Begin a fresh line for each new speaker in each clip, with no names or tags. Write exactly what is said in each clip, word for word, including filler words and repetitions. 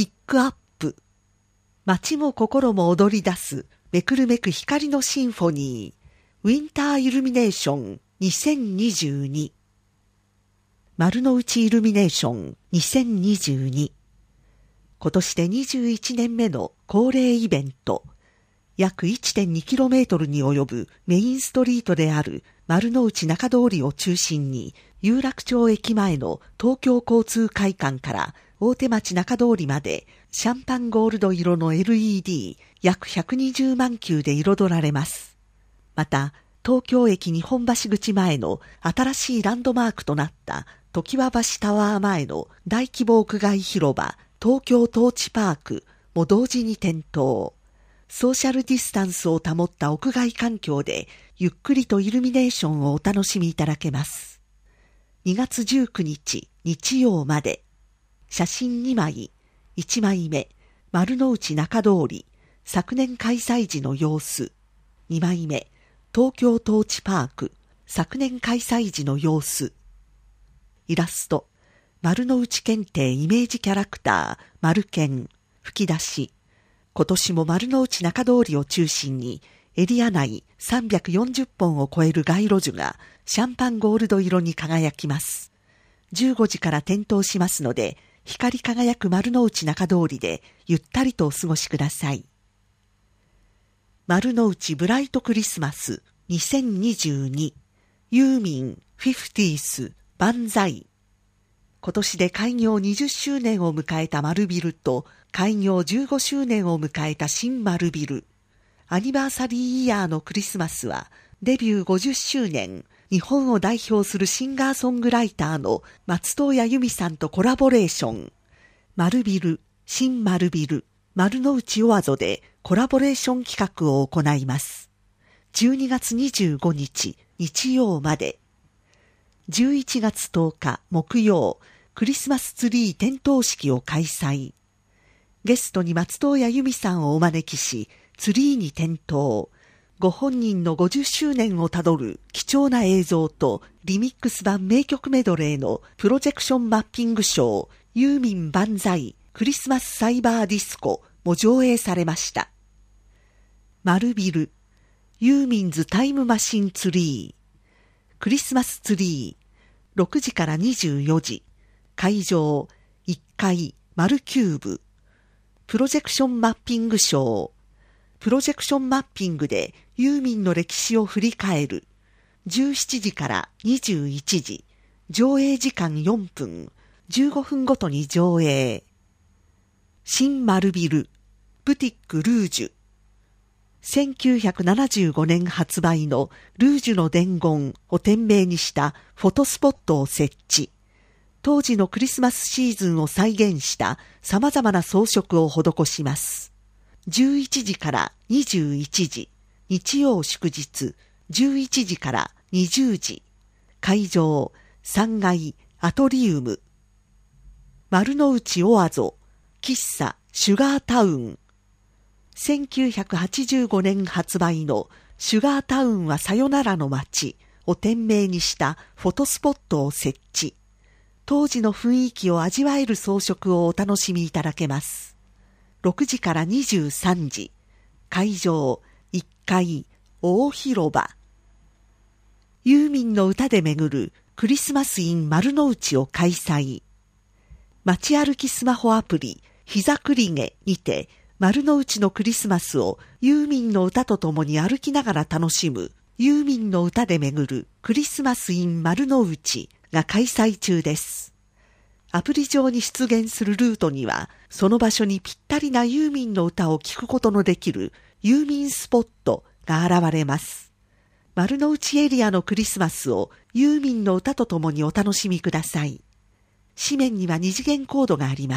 ピックアップ。街も心も踊り出すめくるめく光のシンフォニー、ウィンターイルミネーションにせんにじゅうに。丸の内イルミネーションにせんにじゅうに。今年でにじゅういちねんめの恒例イベント。約 いってんにキロメートル に及ぶメインストリートである丸の内中通りを中心に、有楽町駅前の東京交通会館から大手町中通りまでシャンパンゴールド色の エルイーディー 約ひゃくにじゅうまんきゅうで彩られます。また、東京駅日本橋口前の新しいランドマークとなった常盤橋タワー前の大規模屋外広場東京トーチパークも同時に点灯。ソーシャルディスタンスを保った屋外環境でゆっくりとイルミネーションをお楽しみいただけます。にがつじゅうくにち日曜まで。写真にまい。いちまいめ、丸の内中通り、昨年開催時の様子。にまいめ、東京トーチパーク、昨年開催時の様子。イラスト、丸の内検定イメージキャラクター、丸健、吹き出し。今年も丸の内中通りを中心に、エリア内さんびゃくよんじゅっぽんを超える街路樹がシャンパンゴールド色に輝きます。じゅうごじから点灯しますので、光り輝く丸の内中通りでゆったりとお過ごしください。丸の内ブライトクリスマスにせんにじゅうに、ユーミンフィフティース万歳。今年で開業にじゅっしゅうねんを迎えた丸ビルと開業じゅうごしゅうねんを迎えた新丸ビル。アニバーサリーイヤーのクリスマスはデビューごじゅっしゅうねん、日本を代表するシンガーソングライターの松任谷由実さんとコラボレーション。丸ビル、新丸ビル、丸の内オアゾでコラボレーション企画を行います。じゅうにがつにじゅうごにち日曜まで。じゅういちがつとおか木曜、クリスマスツリー点灯式を開催。ゲストに松任谷由実さんをお招きし、ツリーに点灯。ご本人のごじゅっしゅうねんをたどる貴重な映像とリミックス版名曲メドレーのプロジェクションマッピングショー、ユーミン万歳クリスマスサイバーディスコも上映されました。丸ビル、ユーミンズタイムマシンツリー、クリスマスツリー、ろくじからにじゅうよじ、会場いっかい丸キューブ、プロジェクションマッピングショー、プロジェクションマッピングでユーミンの歴史を振り返る、じゅうしちじからにじゅういちじ、上映時間よんぷん、じゅうごふんごとに上映。新丸ビル、ブティックルージュ。せんきゅうひゃくななじゅうごねん発売のルージュの伝言を店名にしたフォトスポットを設置。当時のクリスマスシーズンを再現した様々な装飾を施します。じゅういちじからにじゅういちじ、日曜祝日、じゅういちじからにじゅうじ、会場さんがいアトリウム。丸の内オアゾ、喫茶シュガータウン。せんきゅうひゃくはちじゅうごねん発売のシュガータウンはさよならの街を店名にしたフォトスポットを設置。当時の雰囲気を味わえる装飾をお楽しみいただけます。ろくじからにじゅうさんじ、会場いっかい大広場。ユーミンの歌で巡るクリスマスイン丸の内を開催。街歩きスマホアプリひざくりげにて丸の内のクリスマスをユーミンの歌とともに歩きながら楽しむユーミンの歌で巡るクリスマスイン丸の内が開催中です。アプリ上に出現するルートにはその場所にぴったりなユーミンの歌を聴くことのできるユーミンスポットが現れます。丸の内エリアのクリスマスをユーミンの歌とともにお楽しみください。紙面には二次元コードがあります。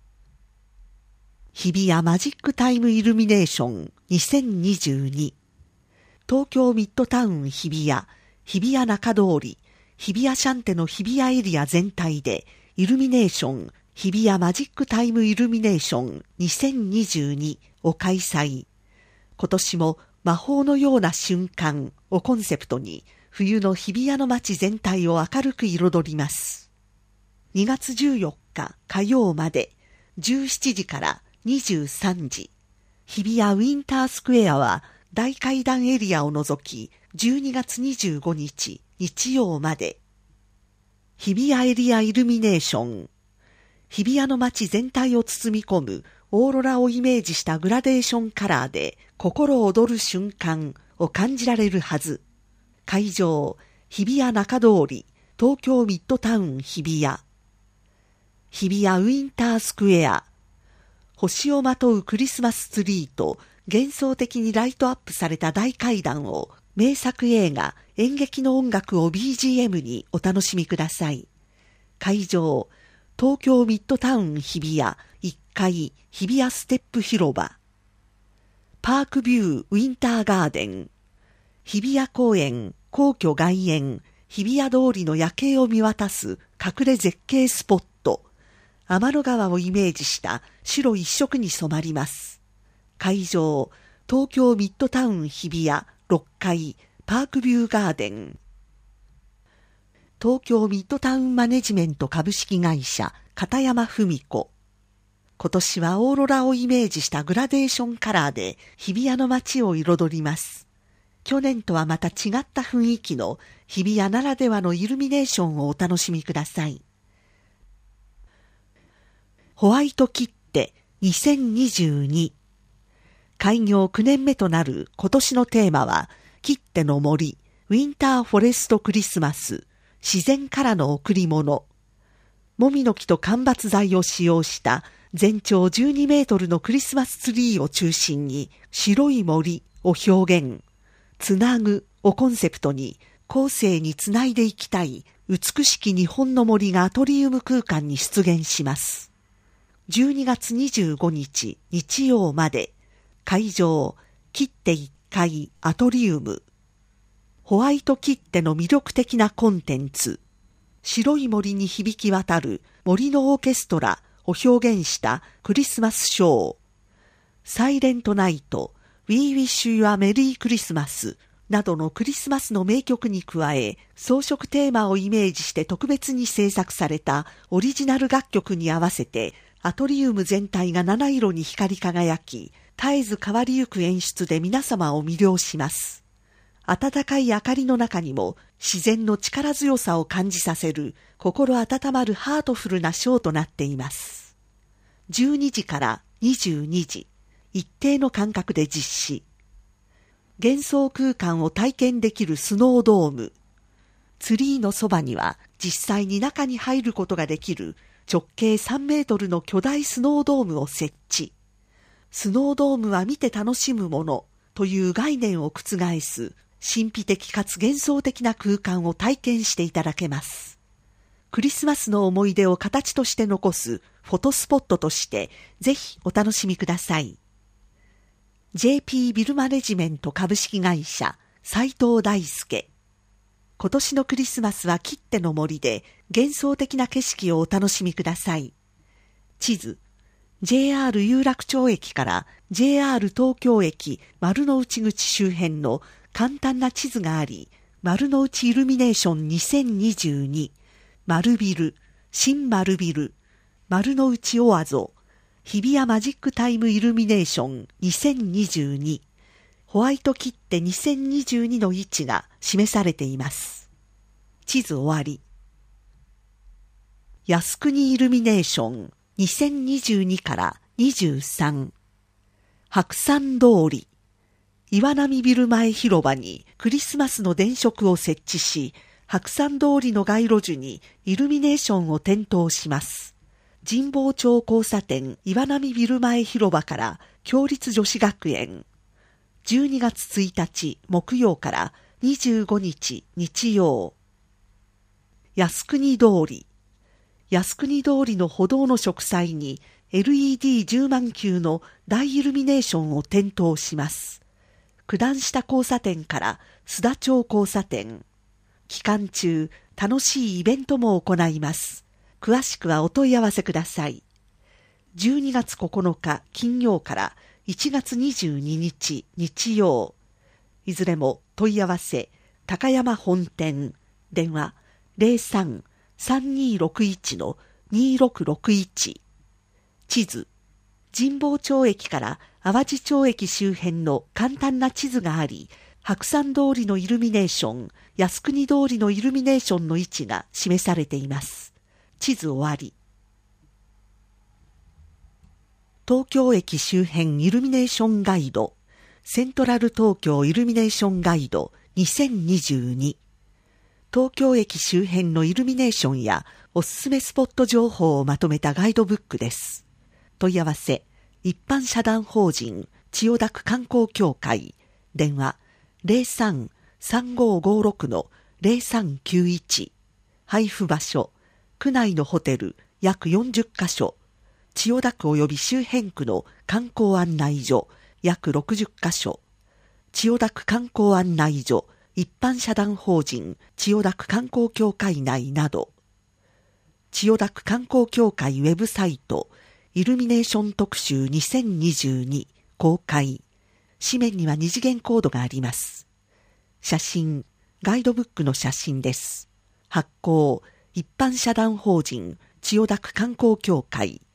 日比谷マジックタイムイルミネーションにせんにじゅうに。東京ミッドタウン日比谷、日比谷中通り、日比谷シャンテの日比谷エリア全体でイルミネーション日比谷マジックタイムイルミネーションにせんにじゅうにを開催。今年も魔法のような瞬間をコンセプトに冬の日比谷の街全体を明るく彩ります。にがつじゅうよっか火曜までじゅうしちじからにじゅうさんじ。日比谷ウィンタースクエアは大階段エリアを除きじゅうにがつにじゅうごにち日曜まで。日比谷エリアイルミネーション。日比谷の街全体を包み込むオーロラをイメージしたグラデーションカラーで心躍る瞬間を感じられるはず。会場、日比谷中通り、東京ミッドタウン日比谷。日比谷ウィンタースクエア。星をまとうクリスマスツリーと幻想的にライトアップされた大階段を名作映画演劇の音楽を ビージーエム にお楽しみください。会場、東京ミッドタウン日比谷いっかい日比谷ステップ広場。パークビューウィンターガーデン。日比谷公園皇居外苑日比谷通りの夜景を見渡す隠れ絶景スポット。天の川をイメージした白一色に染まります。会場、東京ミッドタウン日比谷ろっかいパークビューガーデン。東京ミッドタウンマネジメント株式会社片山文子。今年はオーロラをイメージしたグラデーションカラーで日比谷の街を彩ります。去年とはまた違った雰囲気の日比谷ならではのイルミネーションをお楽しみください。ホワイト切手にせんにじゅうに。開業きゅうねんめとなる今年のテーマは、切手の森、ウィンターフォレストクリスマス、自然からの贈り物。もみの木と間伐材を使用した全長じゅうにメートルのクリスマスツリーを中心に、白い森を表現。つなぐをコンセプトに、後世につないでいきたい美しき日本の森がアトリウム空間に出現します。じゅうにがつにじゅうごにち日曜まで。会場、切手いっかいアトリウム。ホワイト切手の魅力的なコンテンツ。白い森に響き渡る森のオーケストラを表現したクリスマスショー。サイレントナイト、We Wish You a Merry Christmas などのクリスマスの名曲に加え、装飾テーマをイメージして特別に制作されたオリジナル楽曲に合わせて、アトリウム全体が七色に光り輝き、絶えず変わりゆく演出で皆様を魅了します。温かい明かりの中にも自然の力強さを感じさせる心温まるハートフルなショーとなっています。じゅうにじからにじゅうにじ、一定の間隔で実施。幻想空間を体験できるスノードーム。ツリーのそばには実際に中に入ることができる直径さんメートルの巨大スノードームを設置。スノードームは見て楽しむものという概念を覆す神秘的かつ幻想的な空間を体験していただけます。クリスマスの思い出を形として残すフォトスポットとしてぜひお楽しみください。ジェーピー ビルマネジメント株式会社斉藤大輔。今年のクリスマスは切手の森で幻想的な景色をお楽しみください。地図、ジェイアール 有楽町駅から ジェイアール 東京駅丸の内口周辺の簡単な地図があり、丸の内イルミネーションにせんにじゅうに、丸ビル、新丸ビル、丸の内オアゾ、日比谷マジックタイムイルミネーションにせんにじゅうに、ホワイト切手にせんにじゅうにの位置が示されています。地図終わり。靖国イルミネーションにせんにじゅうにからにじゅうさん、白山通り、岩波ビル前広場にクリスマスの電飾を設置し、白山通りの街路樹にイルミネーションを点灯します。神保町交差点岩波ビル前広場から共立女子学園。じゅうにがつついたち木曜からにじゅうごにち日曜。靖国通り。靖国通りの歩道の植栽に エルイーディーじゅうまんきゅうの大イルミネーションを点灯します。九段下交差点から須田町交差点。期間中、楽しいイベントも行います。詳しくはお問い合わせください。じゅうにがつここのか金曜からいちがつにじゅうににち日曜。いずれも問い合わせ、高山本店、電話 ゼロさん さんにーろくいち にーろくろくいち。 地図。神保町駅から淡路町駅周辺の簡単な地図があり、白山通りのイルミネーション、靖国通りのイルミネーションの位置が示されています。地図終わり。東京駅周辺イルミネーションガイド、セントラル東京イルミネーションガイドにせんにじゅうに。東京駅周辺のイルミネーションやおすすめスポット情報をまとめたガイドブックです。問い合わせ、一般社団法人千代田区観光協会、電話 ゼロさん さんごーごーろく のゼロさんきゅういち、配布場所、区内のホテル約よんじゅっかしょ、千代田区及び周辺区の観光案内所約ろくじゅっかしょ、千代田区観光案内所一般社団法人千代田区観光協会内など、千代田区観光協会ウェブサイトイルミネーション特集にせんにじゅうに公開。紙面には二次元コードがあります。写真、ガイドブックの写真です。発行、一般社団法人千代田区観光協会。